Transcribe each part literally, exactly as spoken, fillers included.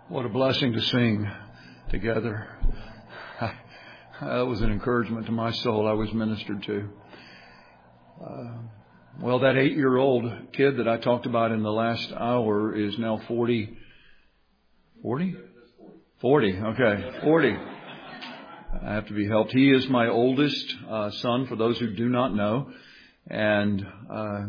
What a blessing to sing together. That was an encouragement to my soul. I was ministered to. Uh, well, that eight-year-old kid that I talked about in the last hour is now forty. forty? forty, okay. forty. I have to be helped. He is my oldest uh, son, for those who do not know. And uh,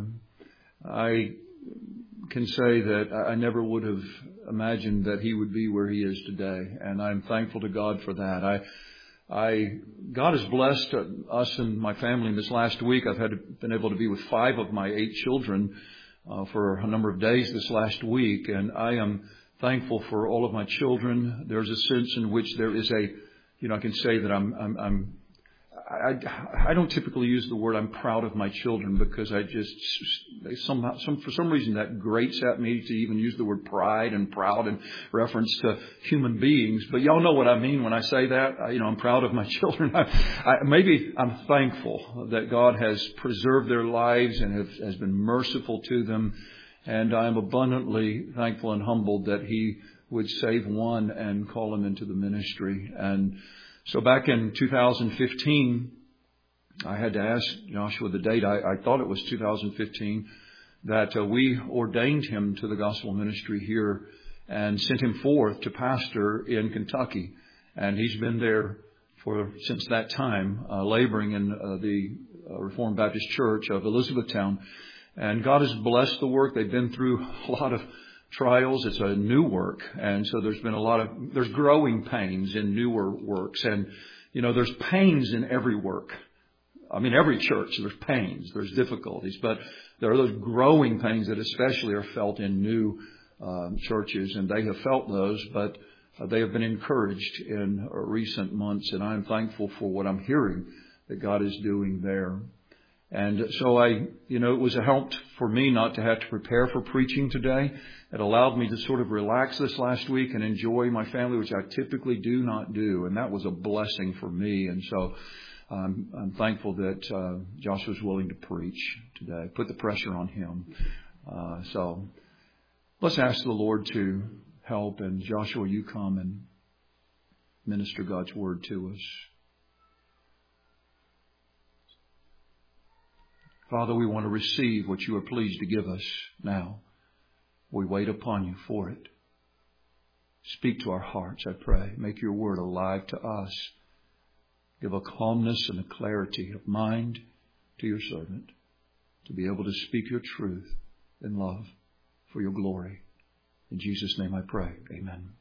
I can say that I never would have imagined that he would be where he is today. And I'm thankful to God for that. I, I, God has blessed us and my family this last week. I've had been able to be with five of my eight children uh, for a number of days this last week. And I am thankful for all of my children. There's a sense in which there is a, you know, I can say that I'm, I'm, I'm I, I don't typically use the word I'm proud of my children because I just they somehow some for some reason that grates at me to even use the word pride and proud in reference to human beings. But y'all know what I mean when I say that. I, you know, I'm proud of my children. I, I, maybe I'm thankful that God has preserved their lives and have, has been merciful to them. And I'm abundantly thankful and humbled that He would save one and call him into the ministry. And so back in two thousand fifteen, I had to ask Joshua the date. I, I thought it was two thousand fifteen that uh, we ordained him to the gospel ministry here and sent him forth to pastor in Kentucky. And he's been there for since that time, uh, laboring in uh, the uh, Reformed Baptist Church of Elizabethtown. And God has blessed the work. They've been through a lot of trials. It's a new work. And so there's been a lot of, there's growing pains in newer works. And, you know, there's pains in every work. I mean, every church, there's pains, there's difficulties, but there are those growing pains that especially are felt in new um, churches. And they have felt those, but uh, they have been encouraged in uh, recent months. And I'm thankful for what I'm hearing that God is doing there. And so I, you know, it was a help for me not to have to prepare for preaching today. It allowed me to sort of relax this last week and enjoy my family, which I typically do not do. And that was a blessing for me. And so um, I'm thankful that uh, Josh was willing to preach today, put the pressure on him. Uh, so let's ask the Lord to help. And Joshua, you come and minister God's word to us. Father, we want to receive what you are pleased to give us now. We wait upon you for it. Speak to our hearts, I pray. Make your word alive to us. Give a calmness and a clarity of mind to your servant to be able to speak your truth in love for your glory. In Jesus' name I pray. Amen.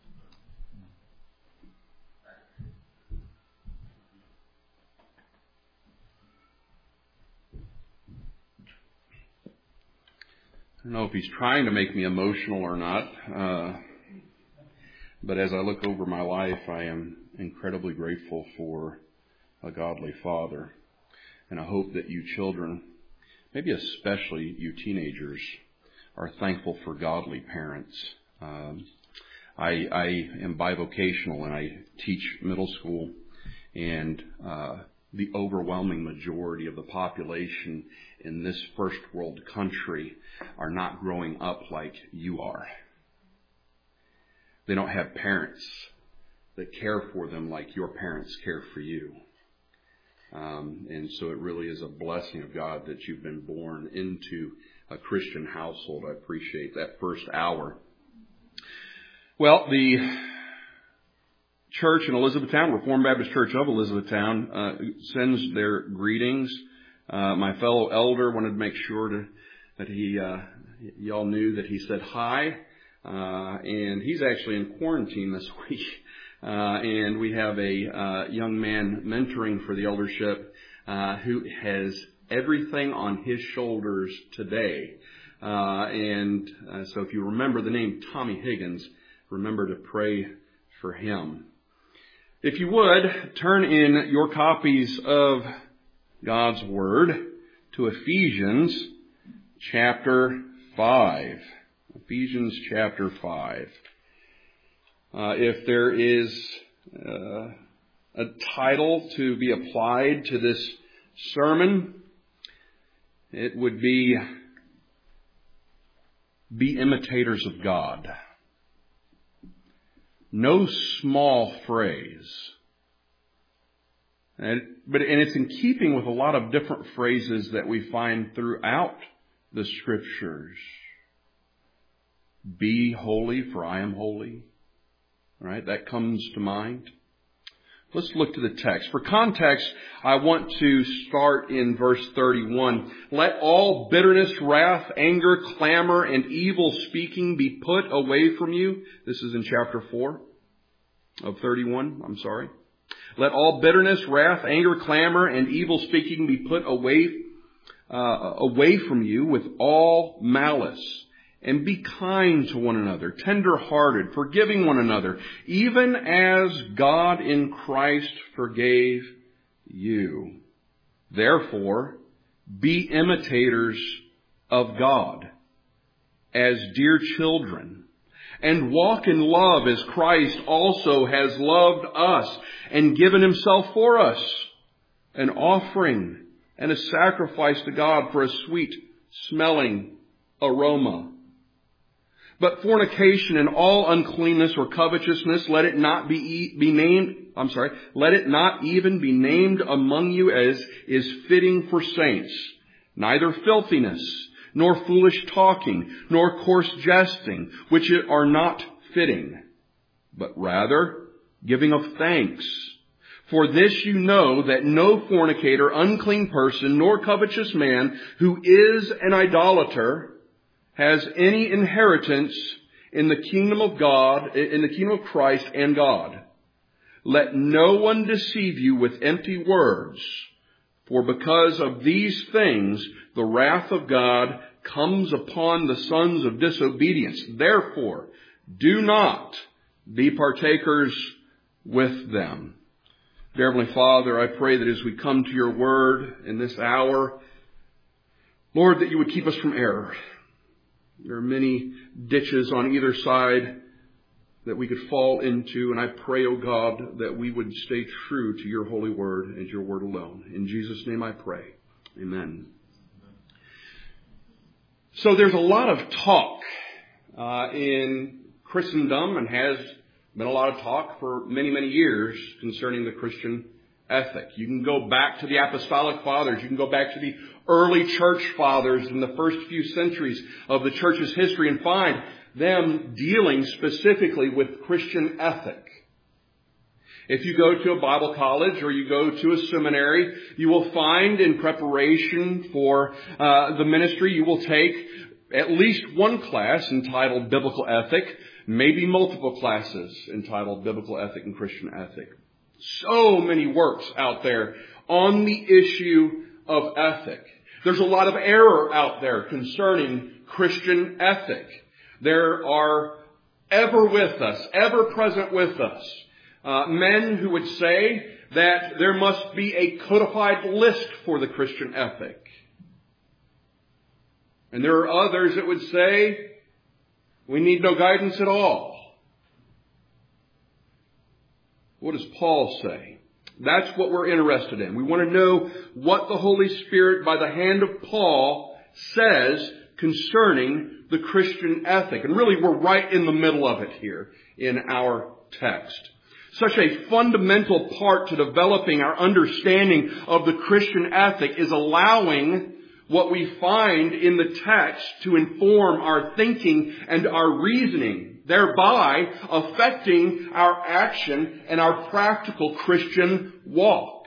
I don't know if he's trying to make me emotional or not, uh, but as I look over my life, I am incredibly grateful for a godly father. And I hope that you children, maybe especially you teenagers, are thankful for godly parents. Um, I, I am bivocational and I teach middle school, and uh, the overwhelming majority of the population in this first world country are not growing up like you are. They don't have parents that care for them like your parents care for you. Um, and so it really is a blessing of God that you've been born into a Christian household. I appreciate that first hour. Well, the church in Elizabethtown, Reformed Baptist Church of Elizabethtown, uh, sends their greetings. Uh, my fellow elder wanted to make sure to, that he, uh, y'all knew that he said hi. Uh, and he's actually in quarantine this week. Uh, and we have a, uh, young man mentoring for the eldership, uh, who has everything on his shoulders today. Uh, and, uh, so if you remember the name Tommy Higgins, remember to pray for him. If you would, turn in your copies of God's Word to Ephesians chapter five. Ephesians chapter five. Uh, if there is uh, a title to be applied to this sermon, it would be Be Imitators of God. no small phrase. And, but, and it's in keeping with a lot of different phrases that we find throughout the Scriptures. Be holy, for I am holy. All right, that comes to mind. Let's look to the text. For context, I want to start in verse thirty-one. Let all bitterness, wrath, anger, clamor, and evil speaking be put away from you. This is in chapter four of thirty-one. I'm sorry. Let all bitterness, wrath, anger, clamor, and evil speaking be put away, uh, away from you with all malice. And be kind to one another, tender-hearted, forgiving one another, even as God in Christ forgave you. Therefore, be imitators of God as dear children, and walk in love as Christ also has loved us and given himself for us, an offering and a sacrifice to God for a sweet-smelling aroma. But fornication and all uncleanness or covetousness, let it not be, be named, I'm sorry, let it not even be named among you as is fitting for saints. Neither filthiness, nor foolish talking, nor coarse jesting, which are not fitting, but rather giving of thanks. For this you know that no fornicator, unclean person, nor covetous man who is an idolater has any inheritance in the kingdom of God, in the kingdom of Christ and God. Let no one deceive you with empty words, for because of these things the wrath of God comes upon the sons of disobedience. Therefore, do not be partakers with them. Dear Heavenly Father, I pray that as we come to your word in this hour, Lord, that you would keep us from error. There are many ditches on either side that we could fall into, and I pray, O God, that we would stay true to your holy word and your word alone. In Jesus' name I pray. Amen. So there's a lot of talk uh, in Christendom, and has been a lot of talk for many, many years concerning the Christian ethic. You can go back to the Apostolic Fathers. You can go back to the early church fathers in the first few centuries of the church's history and find them dealing specifically with Christian ethic. If you go to a Bible college or you go to a seminary, you will find in preparation for uh, the ministry, you will take at least one class entitled Biblical Ethic, maybe multiple classes entitled Biblical Ethic and Christian Ethic. So many works out there on the issue of ethic. There's a lot of error out there concerning Christian ethic. There are ever with us, ever present with us, uh, men who would say that there must be a codified list for the Christian ethic. And there are others that would say we need no guidance at all. What does Paul say? That's what we're interested in. We want to know what the Holy Spirit, by the hand of Paul, says concerning the Christian ethic. And really, we're right in the middle of it here in our text. Such a fundamental part to developing our understanding of the Christian ethic is allowing what we find in the text to inform our thinking and our reasoning, thereby affecting our action and our practical Christian walk.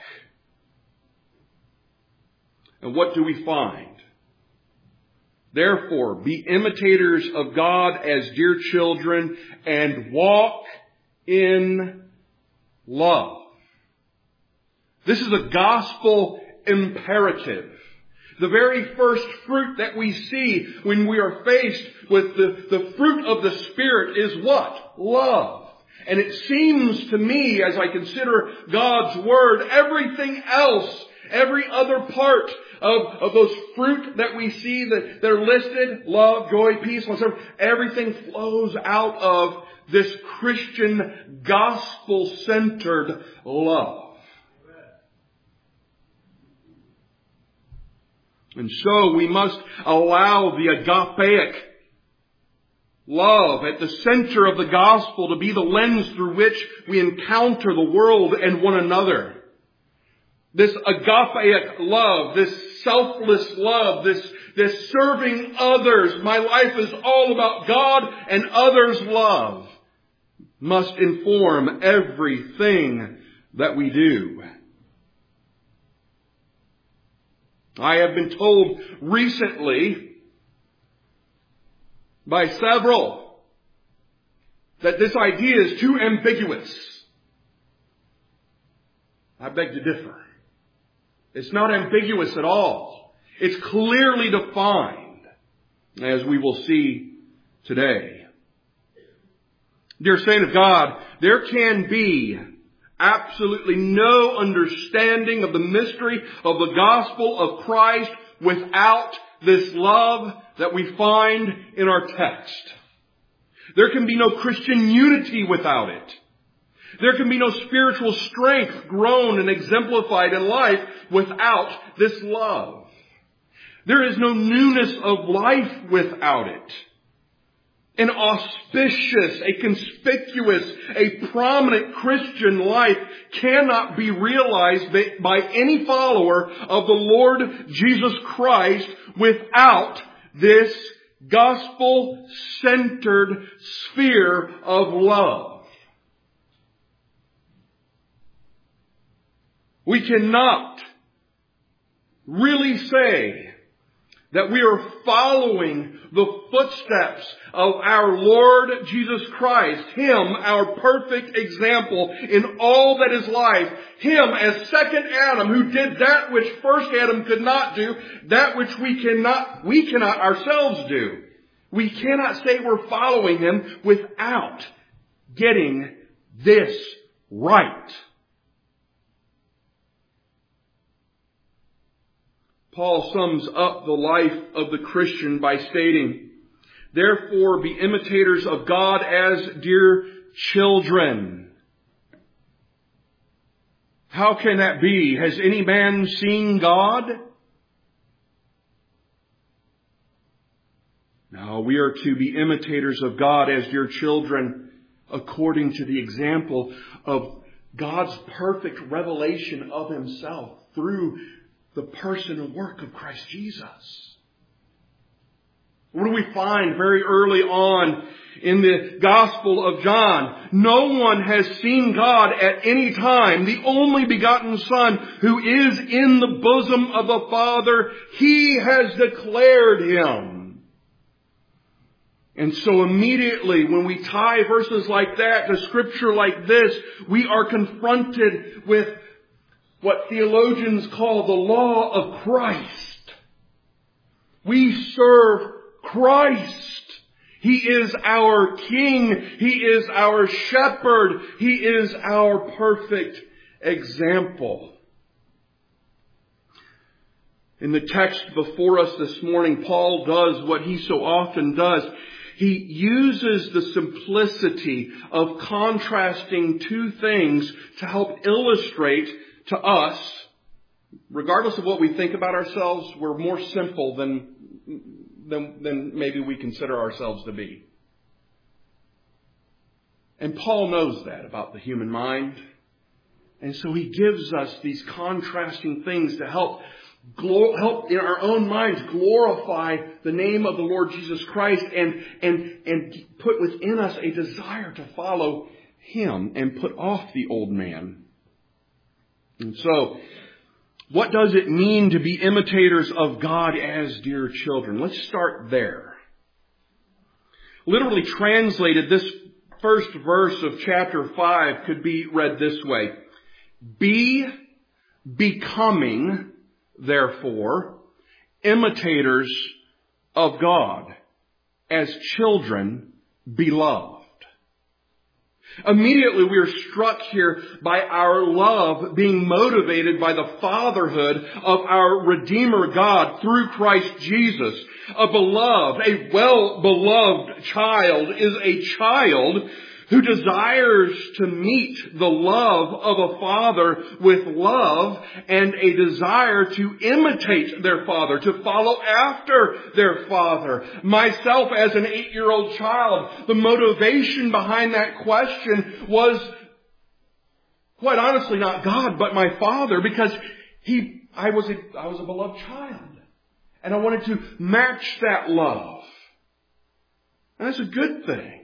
And what do we find? Therefore, be imitators of God as dear children and walk in love. This is a gospel imperative. The very first fruit that we see when we are faced with the, the fruit of the Spirit is what? Love. And it seems to me, as I consider God's Word, everything else, every other part of, of those fruit that we see that they're listed, love, joy, peace, whatever, everything flows out of this Christian gospel-centered love. And so we must allow the agapeic Love at the center of the gospel to be the lens through which we encounter the world and one another. This agapeic love, this selfless love, this, this serving others. My life is all about God and others' love. Must inform everything that we do. I have been told recently by several that this idea is too ambiguous. I beg to differ. It's not ambiguous at all. It's clearly defined, as we will see today. Dear saint of God, there can be absolutely no understanding of the mystery of the gospel of Christ without this love that we find in our text. There can be no Christian unity without it. There can be no spiritual strength grown and exemplified in life without this love. There is no newness of life without it. An auspicious, a conspicuous, a prominent Christian life cannot be realized by any follower of the Lord Jesus Christ without this gospel-centered sphere of love. We cannot really say that we are following the footsteps of our Lord Jesus Christ, Him, our perfect example in all that is life, Him as second Adam who did that which first Adam could not do, that which we cannot, we cannot ourselves do. We cannot say we're following Him without getting this right. Paul sums up the life of the Christian by stating, therefore be imitators of God as dear children. How can that be? Has any man seen God? No, we are to be imitators of God as dear children according to the example of God's perfect revelation of Himself through the person and work of Christ Jesus. What do we find very early on in the Gospel of John? No one has seen God at any time. The only begotten Son who is in the bosom of the Father, He has declared Him. And so immediately when we tie verses like that to Scripture like this, we are confronted with what theologians call the law of Christ. We serve Christ. He is our King. He is our shepherd. He is our perfect example. In the text before us this morning, Paul does what he so often does. He uses the simplicity of contrasting two things to help illustrate to us, regardless of what we think about ourselves, we're more simple than, than, than maybe we consider ourselves to be. And Paul knows that about the human mind. And so he gives us these contrasting things to help, help in our own minds glorify the name of the Lord Jesus Christ and, and, and put within us a desire to follow Him and put off the old man. And so, what does it mean to be imitators of God as dear children? Let's start there. Literally translated, this first verse of chapter five could be read this way. Be becoming, therefore, imitators of God as children beloved. Immediately we are struck here by our love being motivated by the fatherhood of our Redeemer God through Christ Jesus. A beloved, a well-beloved child is a child who desires to meet the love of a father with love and a desire to imitate their father, to follow after their father. Myself, as an eight-year-old child, the motivation behind that question was, quite honestly, not God, but my father, because he, I was a, I was a beloved child. And I wanted to match that love. And that's a good thing.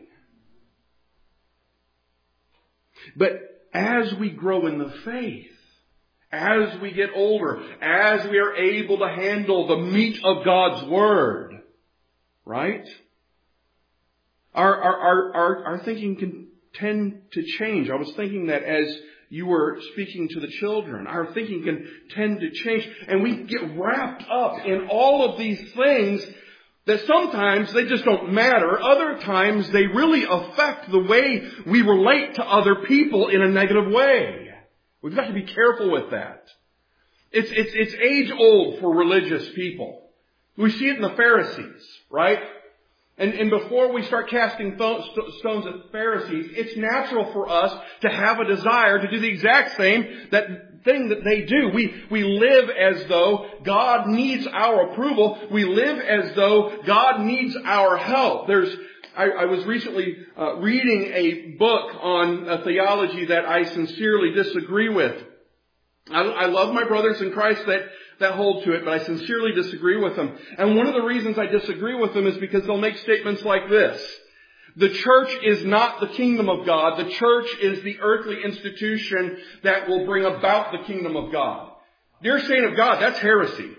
But as we grow in the faith, as we get older, as we are able to handle the meat of God's Word, right? Our, our, our, our, our thinking can tend to change. I was thinking that as you were speaking to the children, our thinking can tend to change. And we get wrapped up in all of these things that sometimes they just don't matter. Other times they really affect the way we relate to other people in a negative way. We've got to be careful with that. It's, it's, it's age old for religious people. We see it in the Pharisees, right? And, and before we start casting th- stones at the Pharisees, it's natural for us to have a desire to do the exact same that thing that they do. We, we live as though God needs our approval. We live as though God needs our help. There's, I, I was recently uh, reading a book on a theology that I sincerely disagree with. I, I love my brothers in Christ that that hold to it, but I sincerely disagree with them. And one of the reasons I disagree with them is because they'll make statements like this. The church is not the kingdom of God. The church is the earthly institution that will bring about the kingdom of God. Dear saint of God, that's heresy.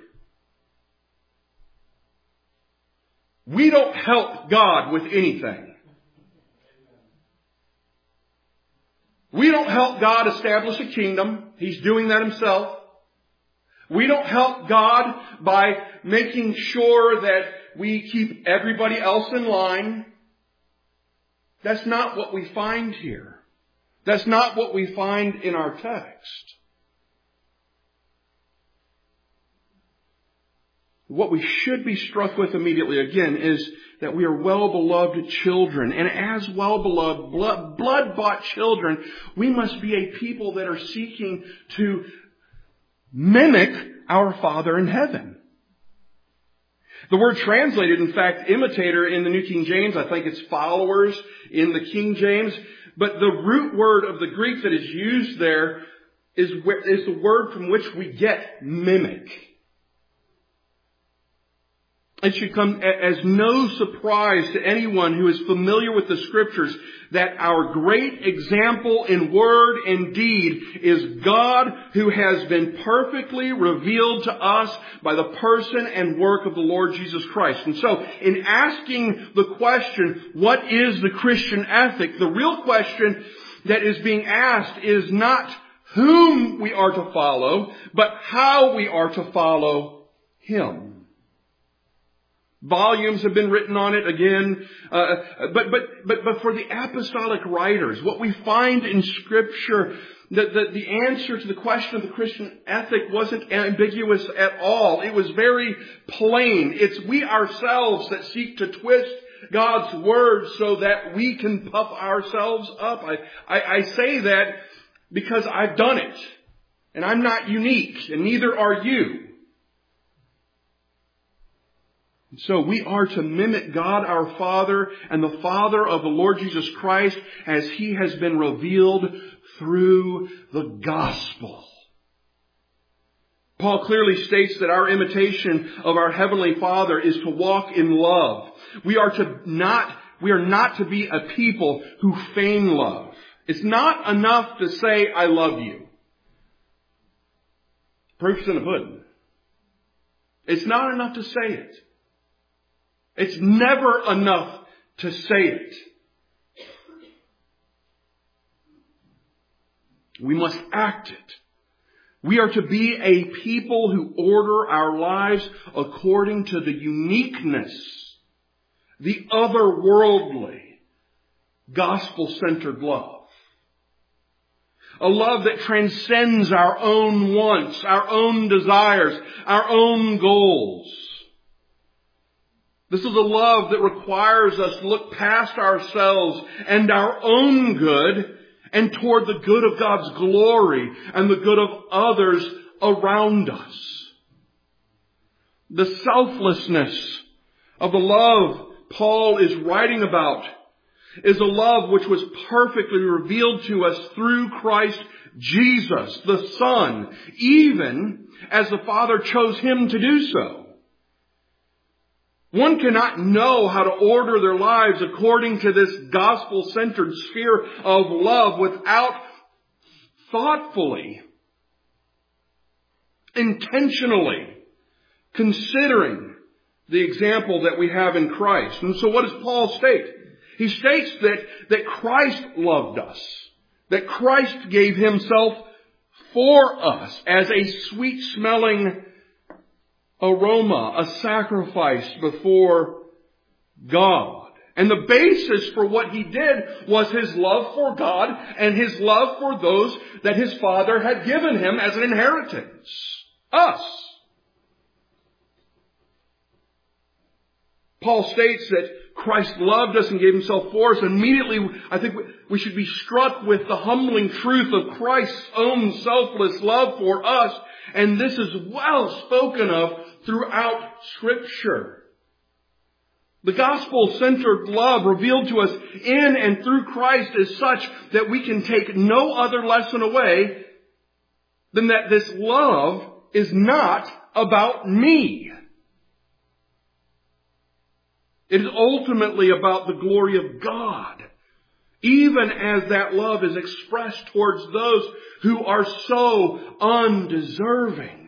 We don't help God with anything. We don't help God establish a kingdom. He's doing that himself. We don't help God by making sure that we keep everybody else in line. That's not what we find here. That's not what we find in our text. What we should be struck with immediately, again, is that we are well-beloved children. And as well-beloved, blood, blood-bought children, we must be a people that are seeking to mimic our Father in heaven. The word translated, in fact, imitator in the New King James, I think it's followers in the King James. But the root word of the Greek that is used there is, is the word from which we get mimic. It should come as no surprise to anyone who is familiar with the Scriptures that our great example in word and deed is God, who has been perfectly revealed to us by the person and work of the Lord Jesus Christ. And so, in asking the question, what is the Christian ethic? The real question that is being asked is not whom we are to follow, but how we are to follow Him. Volumes have been written on it again, uh, but but but but for the apostolic writers, what we find in Scripture, that the, the answer to the question of the Christian ethic wasn't ambiguous at all. It was very plain. It's we ourselves that seek to twist God's Word so that we can puff ourselves up. I, I, I say that because I've done it, and I'm not unique, and neither are you. So we are to mimic God our Father and the Father of the Lord Jesus Christ as He has been revealed through the gospel. Paul clearly states that our imitation of our Heavenly Father is to walk in love. We are to not, we are not to be a people who feign love. It's not enough to say, I love you. Proof's in the pudding. It's not enough to say it. It's never enough to say it. We must act it. We are to be a people who order our lives according to the uniqueness, the otherworldly, gospel-centered love. A love that transcends our own wants, our own desires, our own goals. This is a love that requires us to look past ourselves and our own good and toward the good of God's glory and the good of others around us. The selflessness of the love Paul is writing about is a love which was perfectly revealed to us through Christ Jesus, the Son, even as the Father chose Him to do so. One cannot know how to order their lives according to this gospel-centered sphere of love without thoughtfully, intentionally considering the example that we have in Christ. And so what does Paul state? He states that, that Christ loved us, that Christ gave Himself for us as a sweet-smelling aroma, a sacrifice before God. And the basis for what He did was His love for God and His love for those that His Father had given Him as an inheritance. Us. Paul states that Christ loved us and gave Himself for us. Immediately, I think we should be struck with the humbling truth of Christ's own selfless love for us. And this is well spoken of throughout Scripture. The gospel-centered love revealed to us in and through Christ is such that we can take no other lesson away than that this love is not about me. It is ultimately about the glory of God, even as that love is expressed towards those who are so undeserving.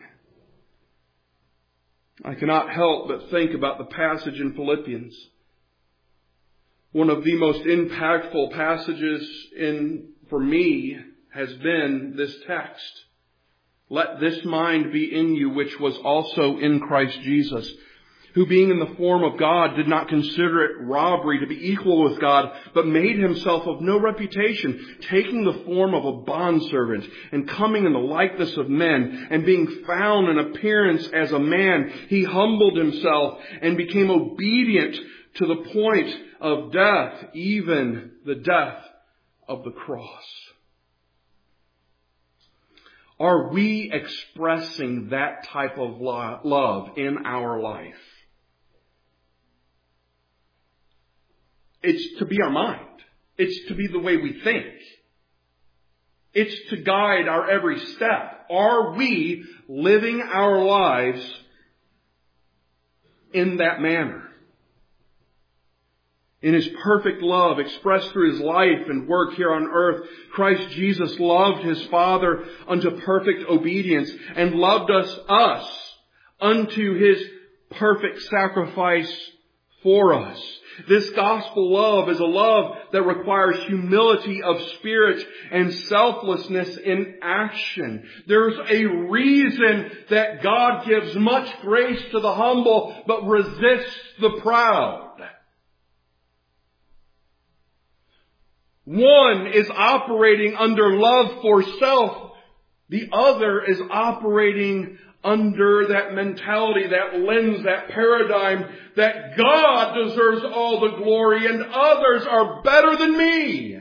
I cannot help but think about the passage in Philippians. One of the most impactful passages in, for me, has been this text. Let this mind be in you, which was also in Christ Jesus, who being in the form of God did not consider it robbery to be equal with God, but made Himself of no reputation, taking the form of a bondservant and coming in the likeness of men, and being found in appearance as a man, He humbled Himself and became obedient to the point of death, even the death of the cross. Are we expressing that type of love in our life? It's to be our mind. It's to be the way we think. It's to guide our every step. Are we living our lives in that manner? In His perfect love expressed through His life and work here on earth, Christ Jesus loved His Father unto perfect obedience and loved us, us unto His perfect sacrifice for us. This gospel love is a love that requires humility of spirit and selflessness in action. There's a reason that God gives much grace to the humble, but resists the proud. One is operating under love for self. The other is operating under that mentality, that lens, that paradigm, that God deserves all the glory and others are better than me.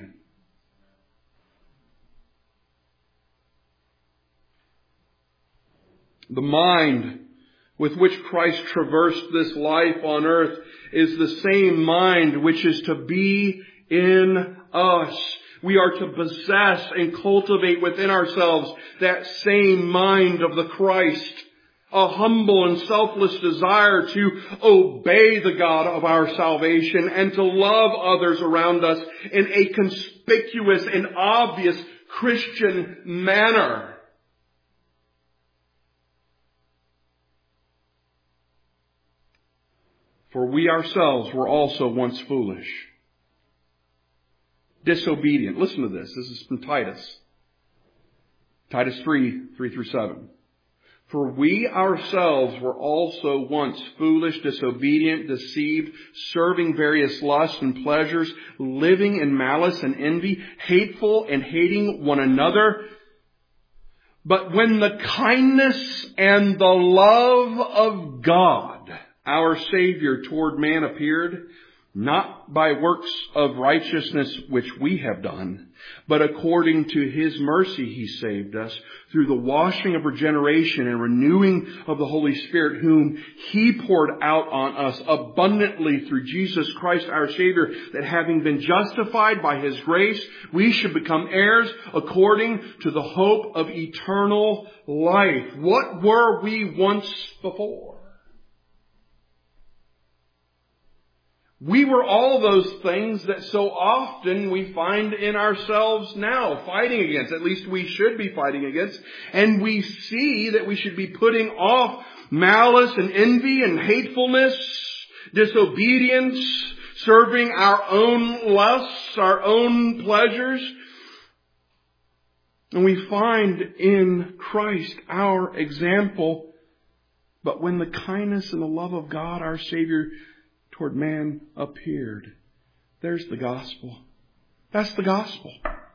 The mind with which Christ traversed this life on earth is the same mind which is to be in us. We are to possess and cultivate within ourselves that same mind of the Christ. A humble and selfless desire to obey the God of our salvation and to love others around us in a conspicuous and obvious Christian manner. For we ourselves were also once foolish, disobedient. Listen to this. This is from Titus. Titus three, three through seven. For we ourselves were also once foolish, disobedient, deceived, serving various lusts and pleasures, living in malice and envy, hateful and hating one another. But when the kindness and the love of God our Savior toward man appeared, not by works of righteousness which we have done, but according to His mercy He saved us through the washing of regeneration and renewing of the Holy Spirit, whom He poured out on us abundantly through Jesus Christ our Savior, that having been justified by His grace, we should become heirs according to the hope of eternal life. What were we once before? We were all those things that so often we find in ourselves now, fighting against. At least we should be fighting against. And we see that we should be putting off malice and envy and hatefulness, disobedience, serving our own lusts, our own pleasures. And we find in Christ our example. But when the kindness and the love of God, our Savior, toward man appeared. There's the gospel. That's the gospel.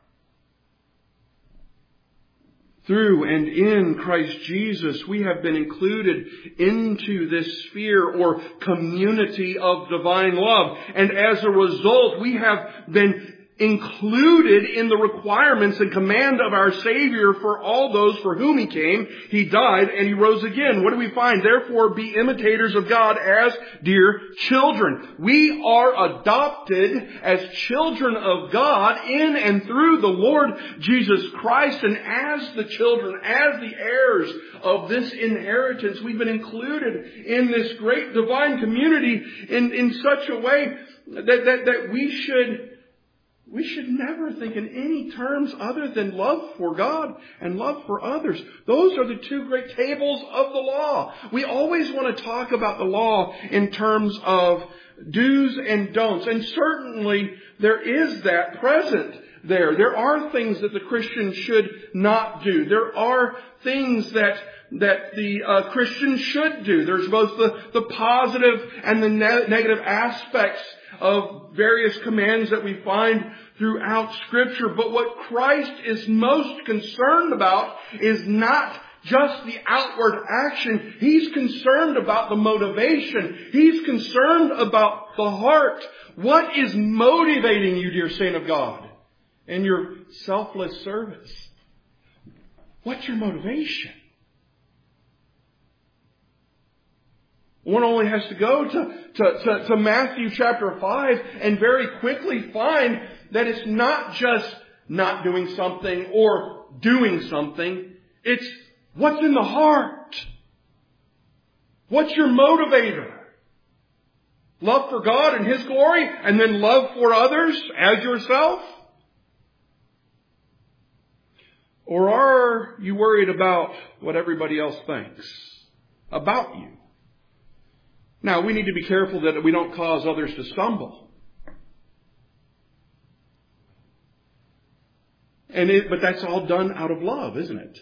Through and in Christ Jesus, we have been included into this sphere or community of divine love. And as a result, we have been included in the requirements and command of our Savior for all those for whom He came. He died and He rose again. What do we find? Therefore, be imitators of God as dear children. We are adopted as children of God in and through the Lord Jesus Christ. And as the children, as the heirs of this inheritance, we've been included in this great divine community in, in such a way that, that, that we should We should never think in any terms other than love for God and love for others. Those are the two great tables of the law. We always want to talk about the law in terms of do's and don'ts. And certainly there is that present there. There are things that the Christian should not do. There are things that that the uh, Christian should do. There's both the, the positive and the ne- negative aspects of various commands that we find throughout Scripture. But what Christ is most concerned about is not just the outward action. He's concerned about the motivation. He's concerned about the heart. What is motivating you, dear saint of God, in your selfless service? What's your motivation? One only has to go to, to, to, to Matthew chapter five and very quickly find that it's not just not doing something or doing something. It's what's in the heart. What's your motivator? Love for God and His glory, and then love for others as yourself? Or are you worried about what everybody else thinks about you? Now, we need to be careful that we don't cause others to stumble. And it, but that's all done out of love, isn't it?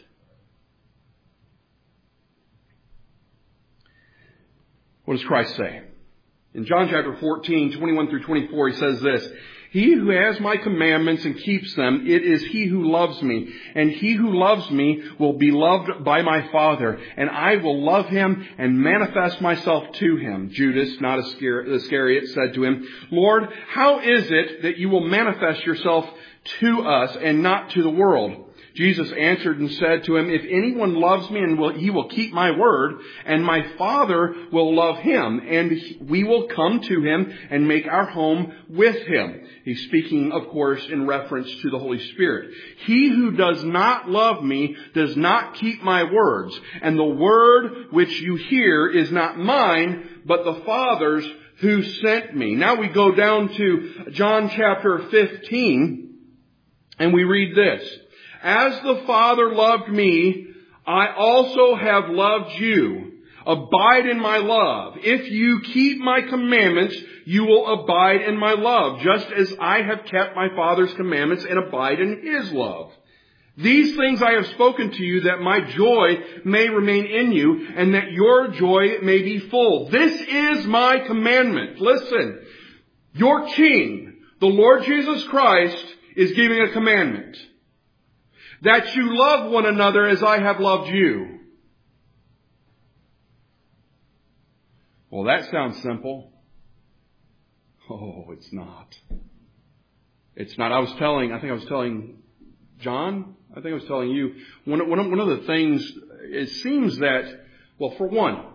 What does Christ say? In John chapter fourteen, twenty-one through twenty-four, He says this: He who has my commandments and keeps them, it is he who loves me. And he who loves me will be loved by my Father. And I will love him and manifest myself to him. Judas, not Iscariot, said to him, Lord, how is it that you will manifest yourself to us and not to the world? Jesus answered and said to him, if anyone loves me, and will, he will keep my word, and my Father will love him, and we will come to him and make our home with him. He's speaking, of course, in reference to the Holy Spirit. He who does not love me does not keep my words, and the word which you hear is not mine, but the Father's who sent me. Now we go down to John chapter fifteen, and we read this. As the Father loved me, I also have loved you. Abide in my love. If you keep my commandments, you will abide in my love, just as I have kept my Father's commandments and abide in His love. These things I have spoken to you, that my joy may remain in you, and that your joy may be full. This is my commandment. Listen, your King, the Lord Jesus Christ, is giving a commandment. That you love one another as I have loved you. Well, that sounds simple. Oh, it's not. It's not. I was telling, I think I was telling John, I think I was telling you, one of, one of the things, it seems that, well, for one,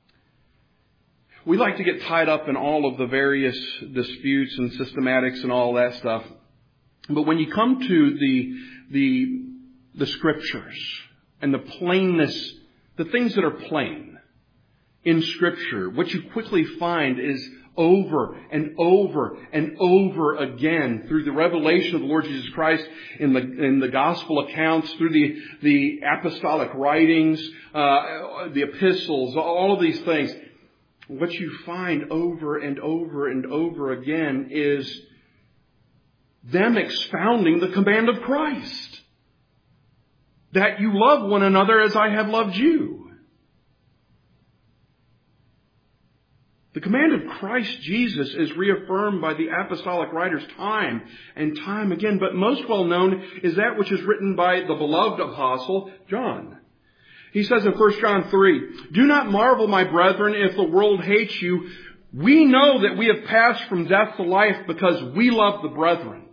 we like to get tied up in all of the various disputes and systematics and all that stuff. But when you come to the, the, the scriptures and the plainness, the things that are plain in Scripture, what you quickly find is over and over and over again through the revelation of the Lord Jesus Christ in the in the gospel accounts, through the the apostolic writings, uh, the epistles, all of these things. What you find over and over and over again is them expounding the command of Christ, that you love one another as I have loved you. The command of Christ Jesus is reaffirmed by the apostolic writers time and time again, but most well known is that which is written by the beloved apostle John. He says in First John three, "Do not marvel, my brethren, if the world hates you. We know that we have passed from death to life because we love the brethren."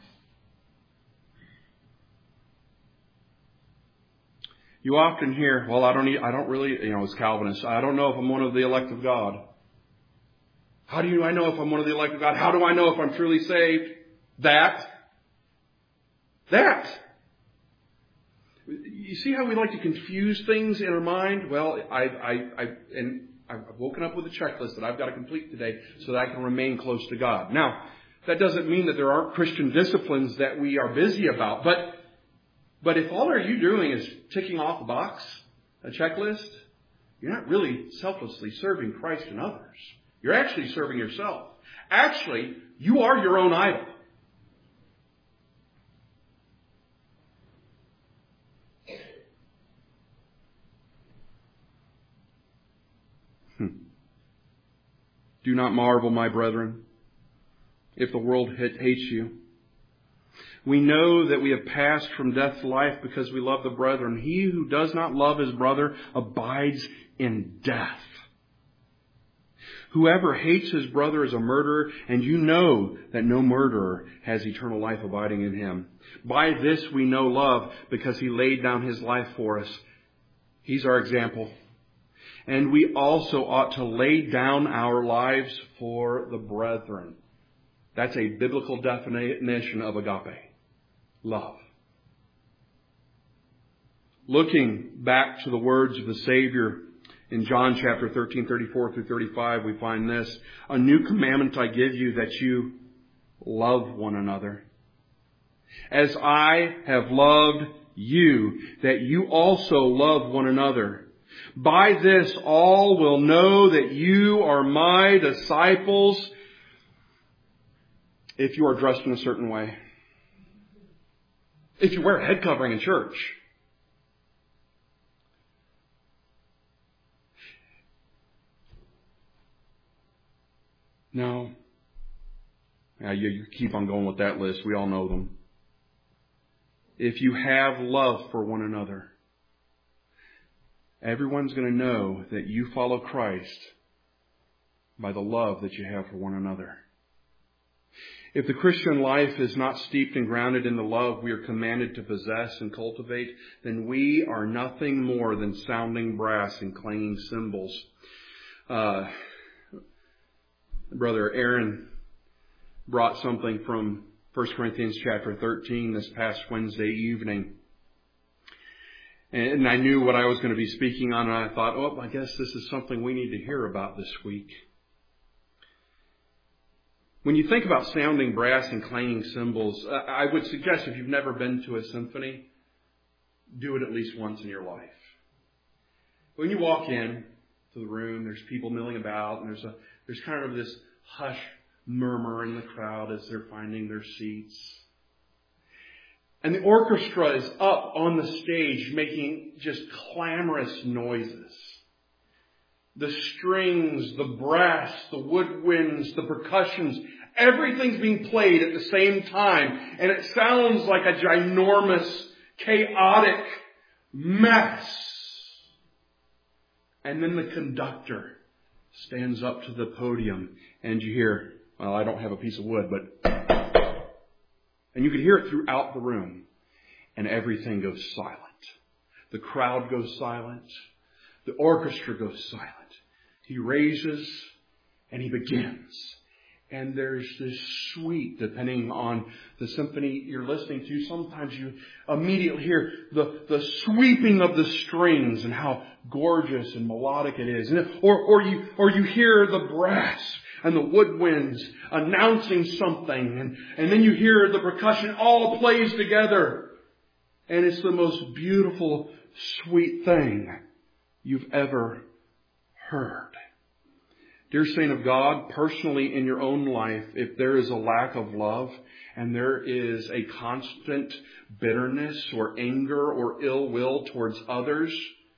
You often hear, well, I don't need, I don't really, you know, as Calvinists, I don't know if I'm one of the elect of God. How do you, I know if I'm one of the elect of God? How do I know if I'm truly saved? That. That. You see how we like to confuse things in our mind? Well, I, I, I, and I've woken up with a checklist that I've got to complete today so that I can remain close to God. Now, that doesn't mean that there aren't Christian disciplines that we are busy about, but, but if all are you doing is ticking off a box, a checklist, you're not really selflessly serving Christ and others. You're actually serving yourself. Actually, you are your own idol. Hmm. Do not marvel, my brethren, if the world hates you. We know that we have passed from death to life because we love the brethren. He who does not love his brother abides in death. Whoever hates his brother is a murderer, and you know that no murderer has eternal life abiding in him. By this we know love, because he laid down his life for us. He's our example. And we also ought to lay down our lives for the brethren. That's a biblical definition of agape. Love. Looking back to the words of the Savior in John chapter thirteen, thirty-four through thirty-five, we find this: "A new commandment I give you, that you love one another. As I have loved you, that you also love one another. By this all will know that you are my disciples, if you are dressed in a certain way." If you wear a head covering in church. No. Yeah, you, you keep on going with that list. We all know them. If you have love for one another, everyone's going to know that you follow Christ by the love that you have for one another. If the Christian life is not steeped and grounded in the love we are commanded to possess and cultivate, then we are nothing more than sounding brass and clanging cymbals. Uh, Brother Aaron brought something from First Corinthians chapter thirteen this past Wednesday evening. And I knew what I was going to be speaking on, and I thought, oh, I guess this is something we need to hear about this week. When you think about sounding brass and clanging cymbals, I would suggest, if you've never been to a symphony, do it at least once in your life. When you walk in to the room, there's people milling about, and there's a there's kind of this hush murmur in the crowd as they're finding their seats. And the orchestra is up on the stage making just clamorous noises. The strings, the brass, the woodwinds, the percussions, everything's being played at the same time. And it sounds like a ginormous, chaotic mess. And then the conductor stands up to the podium and you hear, well, I don't have a piece of wood, but, and you could hear it throughout the room, and everything goes silent. The crowd goes silent. The orchestra goes silent. He raises and he begins. And there's this sweet, depending on the symphony you're listening to, sometimes you immediately hear the, the sweeping of the strings and how gorgeous and melodic it is. And, or, or you, or you hear the brass and the woodwinds announcing something. And, and then you hear the percussion all plays together. And it's the most beautiful, sweet thing you've ever heard. Dear saint of God, personally in your own life, if there is a lack of love and there is a constant bitterness or anger or ill will towards others,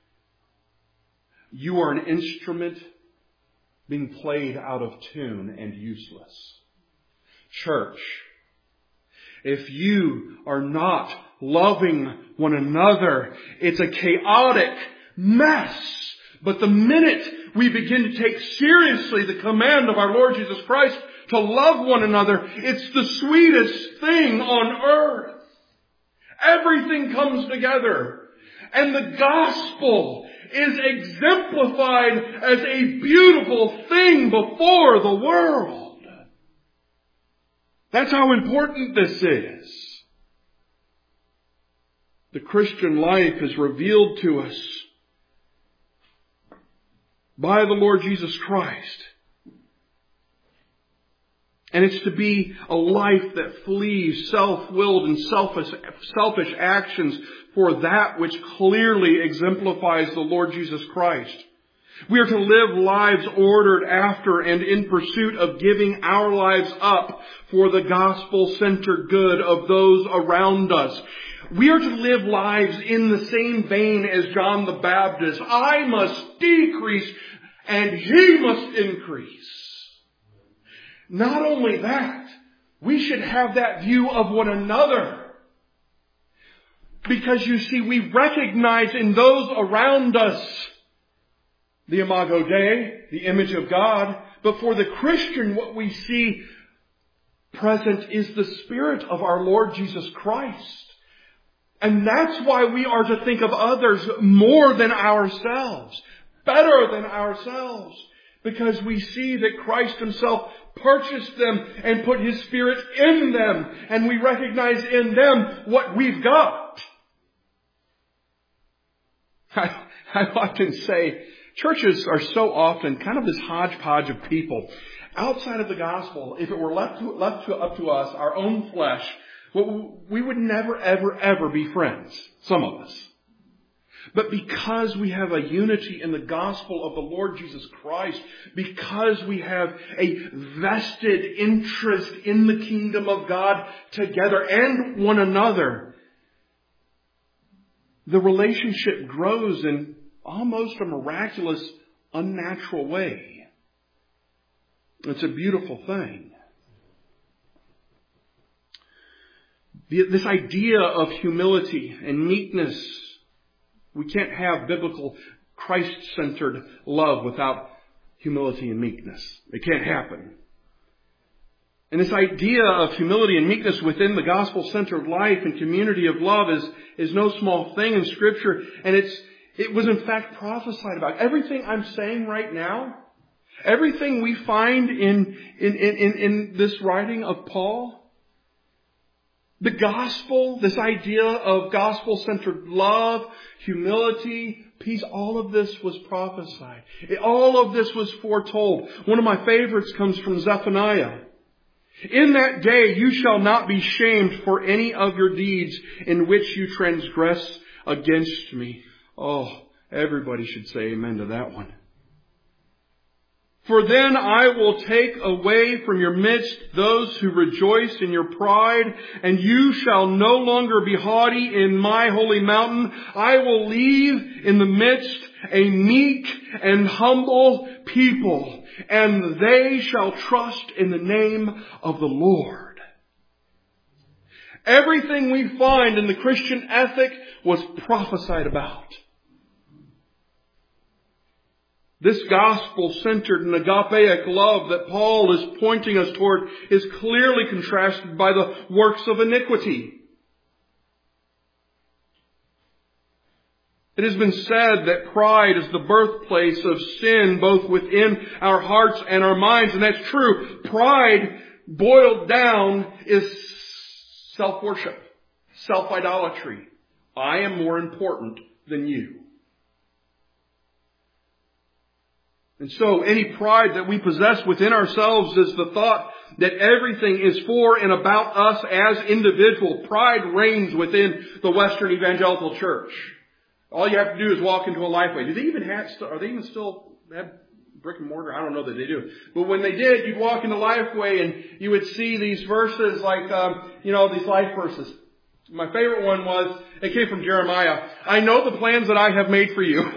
you are an instrument being played out of tune and useless. Church, if you are not loving one another, it's a chaotic mess. But the minute we begin to take seriously the command of our Lord Jesus Christ to love one another, it's the sweetest thing on earth. Everything comes together. And the gospel is exemplified as a beautiful thing before the world. That's how important this is. The Christian life is revealed to us by the Lord Jesus Christ. And it's to be a life that flees self-willed and selfish, selfish actions for that which clearly exemplifies the Lord Jesus Christ. We are to live lives ordered after and in pursuit of giving our lives up for the gospel-centered good of those around us. We are to live lives in the same vein as John the Baptist. I must decrease and he must increase. Not only that, we should have that view of one another. Because you see, we recognize in those around us the Imago Dei, the image of God. But for the Christian, what we see present is the Spirit of our Lord Jesus Christ. And that's why we are to think of others more than ourselves, better than ourselves, because we see that Christ himself purchased them and put his Spirit in them, and we recognize in them what we've got. I, I often say churches are so often kind of this hodgepodge of people. Outside of the gospel, if it were left to, left to, up to us, our own flesh, we would never, ever, ever be friends. Some of us. But because we have a unity in the gospel of the Lord Jesus Christ, because we have a vested interest in the kingdom of God together and one another, the relationship grows in almost a miraculous, unnatural way. It's a beautiful thing. This idea of humility and meekness, we can't have biblical Christ-centered love without humility and meekness. It can't happen. And this idea of humility and meekness within the gospel-centered life and community of love is, is no small thing in Scripture. And it's it was in fact prophesied about. Everything I'm saying right now, everything we find in, in, in, in this writing of Paul, the gospel, this idea of gospel-centered love, humility, peace, all of this was prophesied. All of this was foretold. One of my favorites comes from Zephaniah. In that day you shall not be shamed for any of your deeds in which you transgress against me. Oh, everybody should say amen to that one. For then I will take away from your midst those who rejoice in your pride, and you shall no longer be haughty in my holy mountain. I will leave in the midst a meek and humble people, and they shall trust in the name of the Lord. Everything we find in the Christian ethic was prophesied about. This gospel-centered and agapeic love that Paul is pointing us toward is clearly contrasted by the works of iniquity. It has been said that pride is the birthplace of sin, both within our hearts and our minds, and that's true. Pride, boiled down, is self-worship, self-idolatry. I am more important than you. And so any pride that we possess within ourselves is the thought that everything is for and about us as individual. Pride reigns within the Western Evangelical Church. All you have to do is walk into a Lifeway. Do they even have, are they even still have brick and mortar? I don't know that they do. But when they did, you'd walk into Lifeway and you would see these verses like, um, you know, these life verses. My favorite one was, it came from Jeremiah. I know the plans that I have made for you.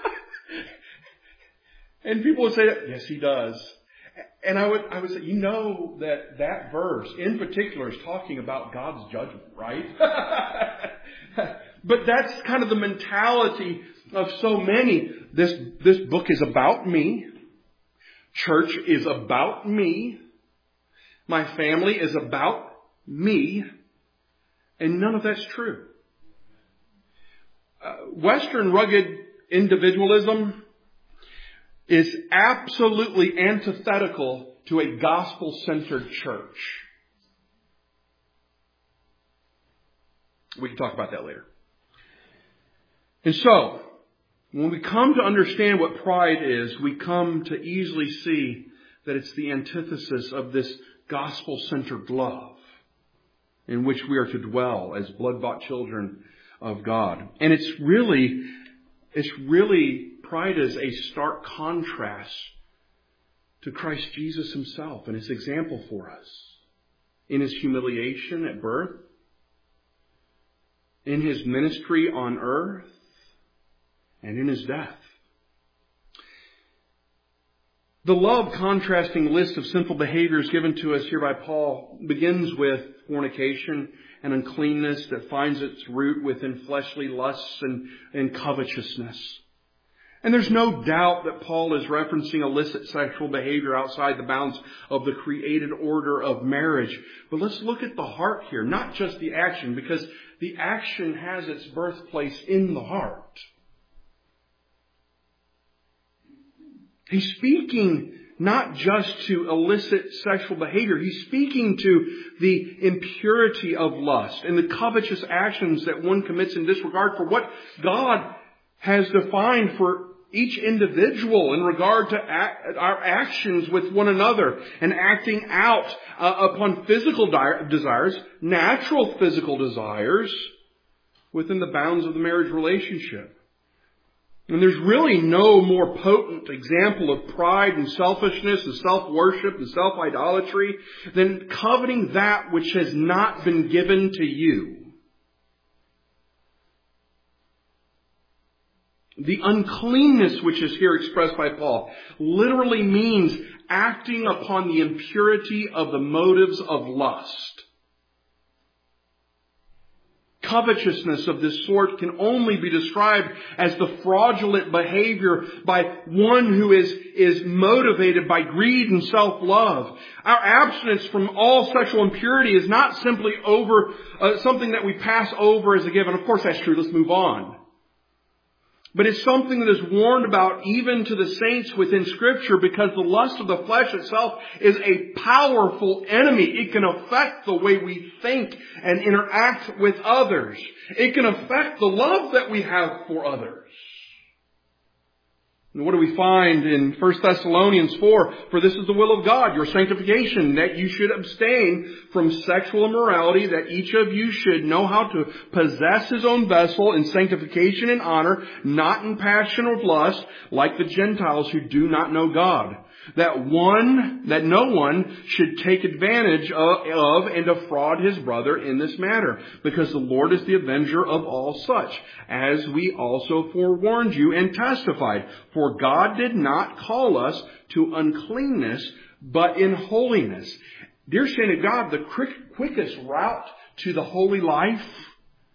And people would say, yes, he does. And I would, I would say, you know that that verse in particular is talking about God's judgment, right? But that's kind of the mentality of so many. This, this book is about me. Church is about me. My family is about me. And none of that's true. Uh, Western rugged individualism is absolutely antithetical to a gospel-centered church. We can talk about that later. And so, when we come to understand what pride is, we come to easily see that it's the antithesis of this gospel-centered love in which we are to dwell as blood-bought children of God. And it's really, it's really, pride is a stark contrast to Christ Jesus himself and his example for us in his humiliation at birth, in his ministry on earth, and in his death. The love contrasting list of sinful behaviors given to us here by Paul begins with fornication and uncleanness that finds its root within fleshly lusts and, and covetousness. And there's no doubt that Paul is referencing illicit sexual behavior outside the bounds of the created order of marriage. But let's look at the heart here, not just the action, because the action has its birthplace in the heart. He's speaking not just to illicit sexual behavior. He's speaking to the impurity of lust and the covetous actions that one commits in disregard for what God has defined for each individual in regard to act, our actions with one another and acting out uh, upon physical di- desires, natural physical desires within the bounds of the marriage relationship. And there's really no more potent example of pride and selfishness and self-worship and self-idolatry than coveting that which has not been given to you. The uncleanness which is here expressed by Paul literally means acting upon the impurity of the motives of lust. Covetousness of this sort can only be described as the fraudulent behavior by one who is, is motivated by greed and self-love. Our abstinence from all sexual impurity is not simply over uh, something that we pass over as a given. Of course, that's true. Let's move on. But it's something that is warned about even to the saints within Scripture, because the lust of the flesh itself is a powerful enemy. It can affect the way we think and interact with others. It can affect the love that we have for others. And what do we find in First Thessalonians four? For this is the will of God, your sanctification, that you should abstain from sexual immorality, that each of you should know how to possess his own vessel in sanctification and honor, not in passion or lust, like the Gentiles who do not know God. That one, that no one should take advantage of, of and defraud his brother in this matter, because the Lord is the avenger of all such, as we also forewarned you and testified. For God did not call us to uncleanness, but in holiness. Dear saint of God, the quick, quickest route to the holy life,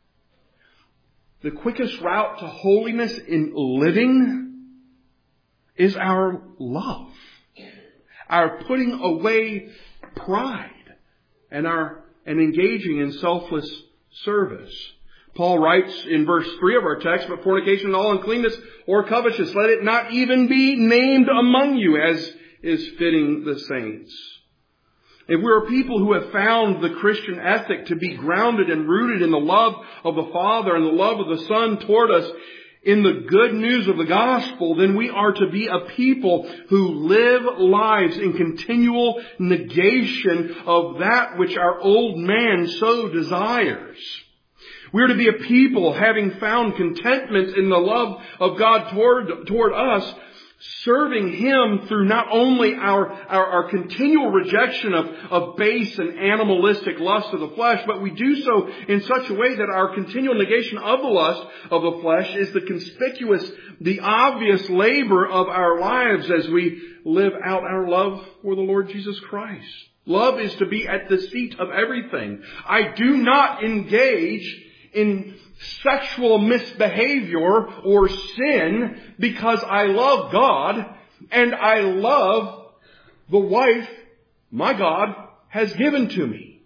the quickest route to holiness in living, is our love. Our putting away pride and our and engaging in selfless service. Paul writes in verse three of our text, but fornication and all uncleanness or covetousness, let it not even be named among you, as is fitting the saints. If we're a people who have found the Christian ethic to be grounded and rooted in the love of the Father and the love of the Son toward us, in the good news of the gospel, then we are to be a people who live lives in continual negation of that which our old man so desires. We are to be a people having found contentment in the love of God toward, toward us, serving Him through not only our, our, our continual rejection of, of base and animalistic lust of the flesh, but we do so in such a way that our continual negation of the lust of the flesh is the conspicuous, the obvious labor of our lives as we live out our love for the Lord Jesus Christ. Love is to be at the seat of everything. I do not engage in sexual misbehavior or sin because I love God and I love the wife my God has given to me.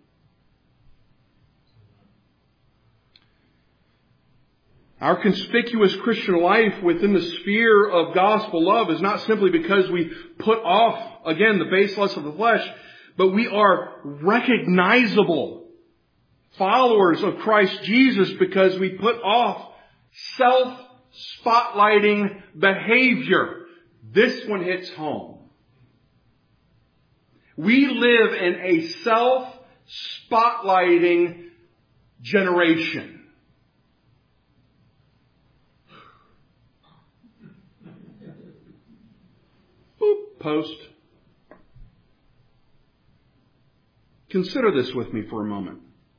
Our conspicuous Christian life within the sphere of gospel love is not simply because we put off, again, the base lust of the flesh, but we are recognizable followers of Christ Jesus because we put off self-spotlighting behavior. This one hits home. We live in a self-spotlighting generation. Boop, post. Consider this with me for a moment.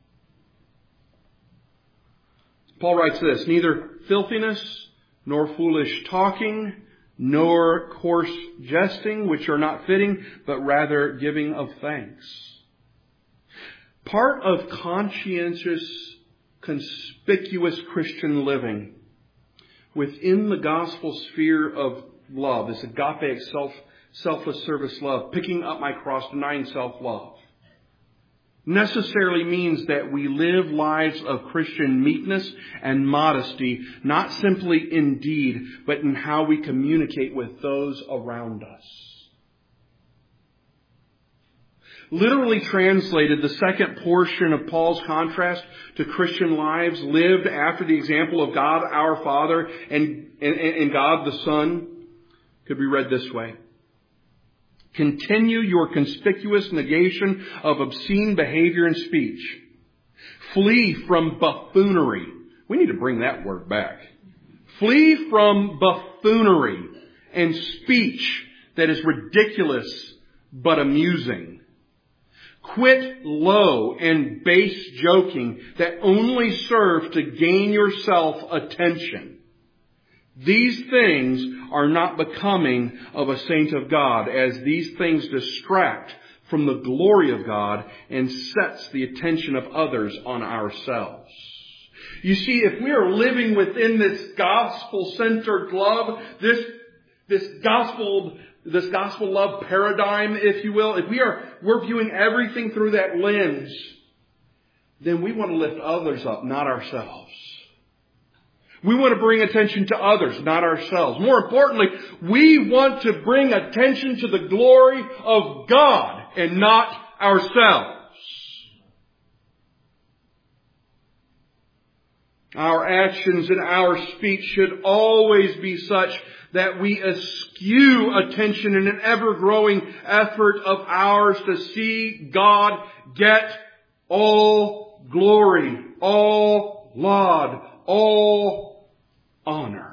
Paul writes this, neither filthiness, nor foolish talking, nor coarse jesting, which are not fitting, but rather giving of thanks. Part of conscientious, conspicuous Christian living within the gospel sphere of love, this agape, self, selfless service love, picking up my cross, denying self-love, necessarily means that we live lives of Christian meekness and modesty, not simply in deed, but in how we communicate with those around us. Literally translated, the second portion of Paul's contrast to Christian lives lived after the example of God our Father and, and, and God the Son could be read this way. Continue your conspicuous negation of obscene behavior and speech. Flee from buffoonery. We need to bring that word back. Flee from buffoonery and speech that is ridiculous but amusing. Quit low and base joking that only serve to gain yourself attention. These things are not becoming of a saint of God, as these things distract from the glory of God and sets the attention of others on ourselves. You see, if we are living within this gospel-centered love, this, this gospel, this gospel love paradigm, if you will, if we are, we're viewing everything through that lens, then we want to lift others up, not ourselves. We want to bring attention to others, not ourselves. More importantly, we want to bring attention to the glory of God and not ourselves. Our actions and our speech should always be such that we eschew attention in an ever-growing effort of ours to see God get all glory, all laud, all honor.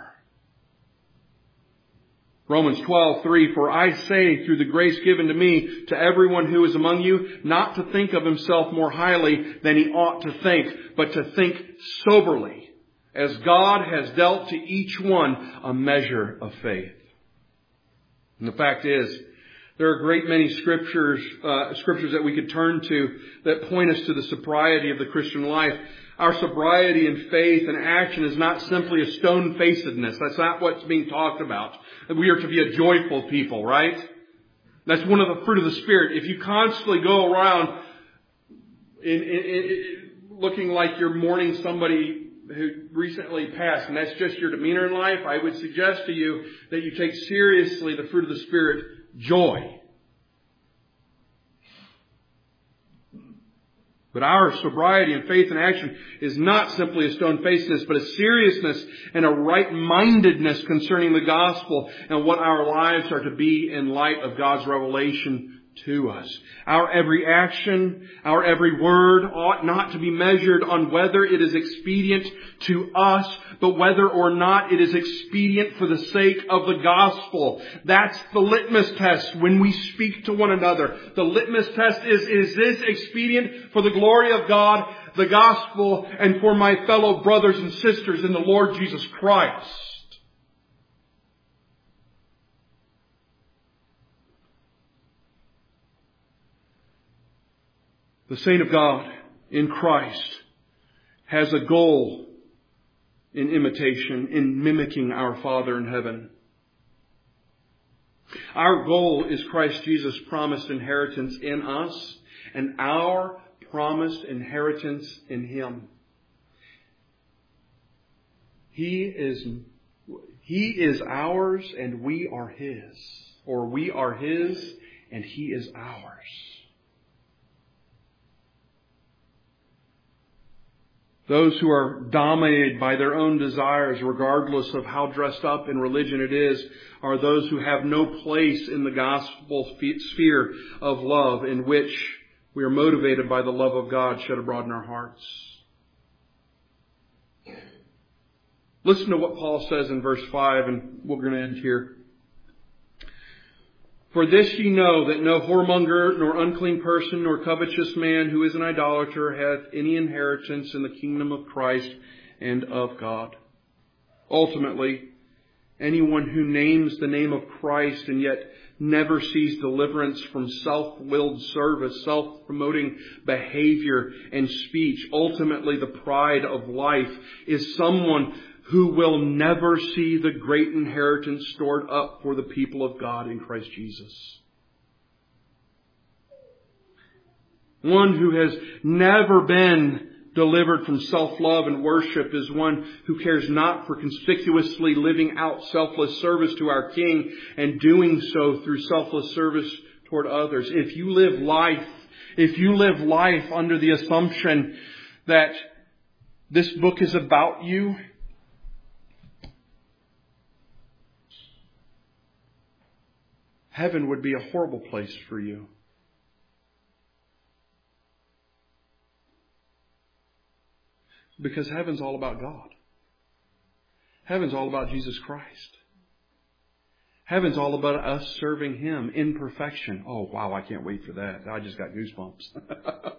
Romans twelve three, for I say through the grace given to me to everyone who is among you, not to think of himself more highly than he ought to think, but to think soberly, as God has dealt to each one a measure of faith. And the fact is, there are a great many scriptures, uh, scriptures that we could turn to that point us to the sobriety of the Christian life. Our sobriety in faith and action is not simply a stone-facedness. That's not what's being talked about. We are to be a joyful people, right? That's one of the fruit of the Spirit. If you constantly go around in, in, in, looking like you're mourning somebody who recently passed, and that's just your demeanor in life, I would suggest to you that you take seriously the fruit of the Spirit, joy. But our sobriety and faith and action is not simply a stone-facedness, but a seriousness and a right-mindedness concerning the gospel and what our lives are to be in light of God's revelation to us. Our every action, our every word ought not to be measured on whether it is expedient to us, but whether or not it is expedient for the sake of the gospel. That's the litmus test when we speak to one another. The litmus test is, is this expedient for the glory of God, the gospel, and for my fellow brothers and sisters in the Lord Jesus Christ? The saint of God in Christ has a goal in imitation, in mimicking our Father in heaven. Our goal is Christ Jesus' promised inheritance in us and our promised inheritance in Him. He is, He is ours and we are His. Or we are His and He is ours. Those who are dominated by their own desires, regardless of how dressed up in religion it is, are those who have no place in the gospel sphere of love in which we are motivated by the love of God shed abroad in our hearts. Listen to what Paul says in verse five, and we're going to end here. For this ye know, that no whoremonger, nor unclean person, nor covetous man who is an idolater hath any inheritance in the kingdom of Christ and of God. Ultimately, anyone who names the name of Christ and yet never sees deliverance from self-willed service, self-promoting behavior and speech, ultimately the pride of life, is someone who will never see the great inheritance stored up for the people of God in Christ Jesus. One who has never been delivered from self-love and worship is one who cares not for conspicuously living out selfless service to our King and doing so through selfless service toward others. If you live life, if you live life under the assumption that this book is about you, heaven would be a horrible place for you. Because heaven's all about God. Heaven's all about Jesus Christ. Heaven's all about us serving Him in perfection. Oh, wow, I can't wait for that. I just got goosebumps.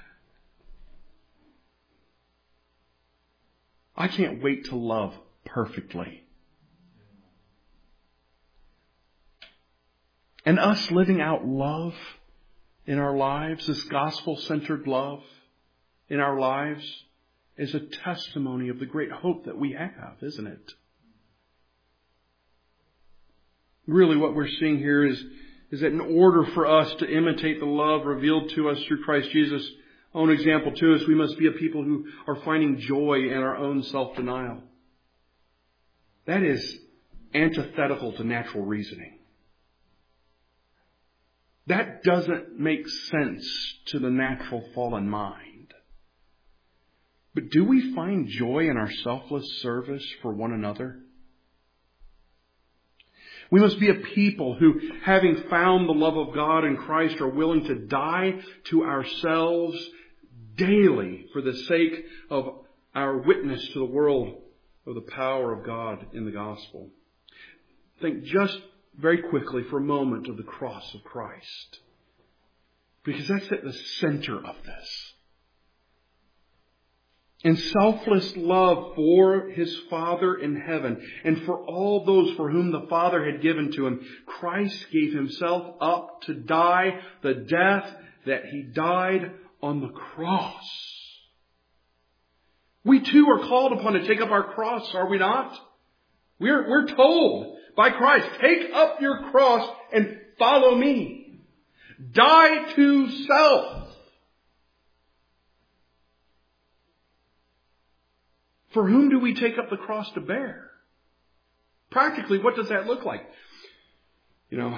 I can't wait to love perfectly. And us living out love in our lives, this gospel-centered love in our lives, is a testimony of the great hope that we have, isn't it? Really what we're seeing here is, is that in order for us to imitate the love revealed to us through Christ Jesus' own example to us, we must be a people who are finding joy in our own self-denial. That is antithetical to natural reasoning. That doesn't make sense to the natural fallen mind. But do we find joy in our selfless service for one another? We must be a people who, having found the love of God in Christ, are willing to die to ourselves daily for the sake of our witness to the world of the power of God in the gospel. Think just very quickly for a moment of the cross of Christ, because that's at the center of this. In selfless love for His Father in heaven and for all those for whom the Father had given to Him, Christ gave Himself up to die the death that He died on the cross. We too are called upon to take up our cross, are we not? We're, we're told by Christ, take up your cross and follow me. Die to self. For whom do we take up the cross to bear? Practically, what does that look like? You know,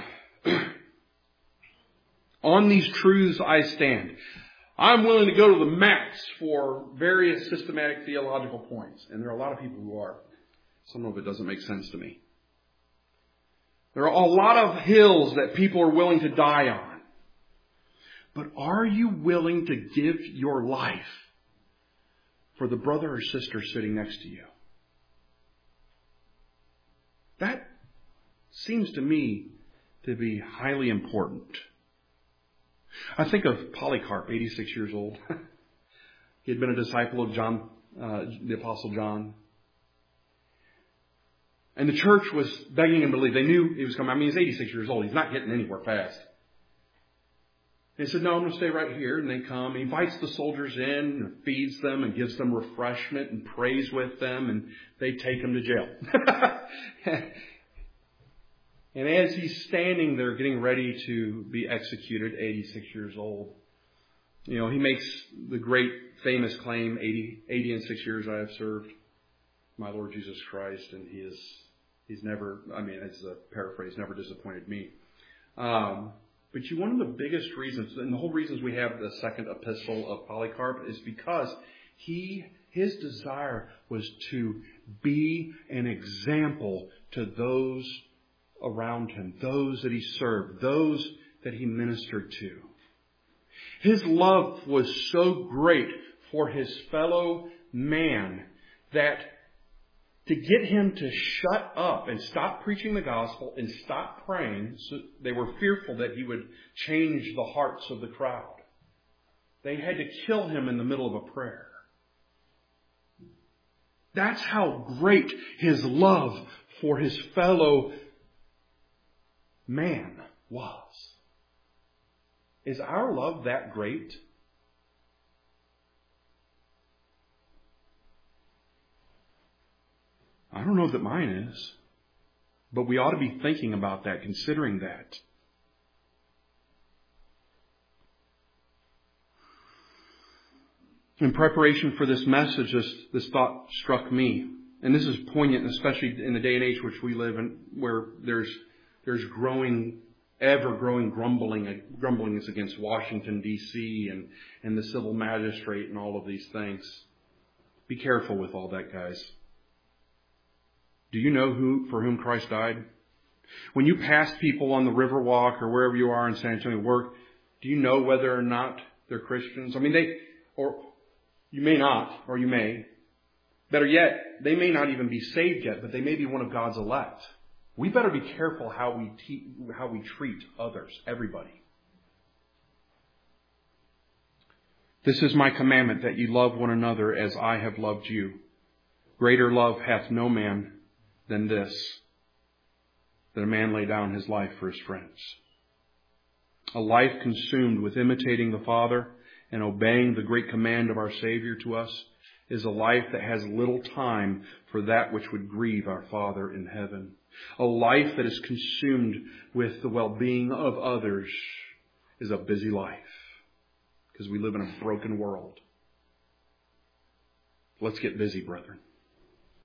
on these truths I stand. I'm willing to go to the max for various systematic theological points. And there are a lot of people who are. Some of it doesn't make sense to me. There are a lot of hills that people are willing to die on. But are you willing to give your life for the brother or sister sitting next to you? That seems to me to be highly important. I think of Polycarp, eighty-six years old. He had been a disciple of John, uh, the Apostle John. And the church was begging him to leave. They knew he was coming. I mean, he's eighty-six years old. He's not getting anywhere fast. And he said, no, I'm going to stay right here. And they come. He invites the soldiers in and feeds them and gives them refreshment and prays with them. And they take him to jail. And as he's standing there getting ready to be executed, eighty-six years old, you know, he makes the great famous claim, eighty, eighty and six years I have served my Lord Jesus Christ, and he is, he's never, I mean, as a paraphrase, never disappointed me. Um, but you, one of the biggest reasons, and the whole reasons we have the second epistle of Polycarp is because he, his desire was to be an example to those around him, those that he served, those that he ministered to. His love was so great for his fellow man that to get him to shut up and stop preaching the gospel and stop praying, so they were fearful that he would change the hearts of the crowd. They had to kill him in the middle of a prayer. That's how great his love for his fellow man was. Is our love that great? I don't know that mine is. But we ought to be thinking about that, considering that. In preparation for this message, this, this thought struck me. And this is poignant, especially in the day and age which we live in, where there's there's growing, ever-growing grumbling, grumblings against Washington, D C and, and the civil magistrate and all of these things. Be careful with all that, guys. Do you know who for whom Christ died? When you pass people on the Riverwalk or wherever you are in San Antonio work, do you know whether or not they're Christians? I mean, they, or you may not, or you may. Better yet, they may not even be saved yet, but they may be one of God's elect. We better be careful how we te- how we treat others, everybody. This is my commandment, that you love one another as I have loved you. Greater love hath no man than this, that a man lay down his life for his friends. A life consumed with imitating the Father and obeying the great command of our Savior to us is a life that has little time for that which would grieve our Father in heaven. A life that is consumed with the well-being of others is a busy life, because we live in a broken world. Let's get busy, brethren.